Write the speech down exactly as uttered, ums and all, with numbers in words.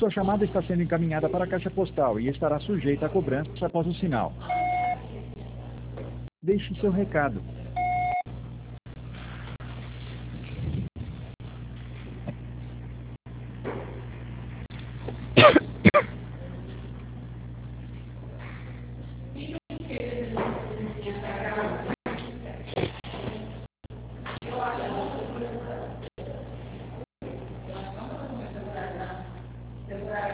Sua chamada está sendo encaminhada para a caixa postal e estará sujeita a cobrança após o sinal. Deixe seu recado.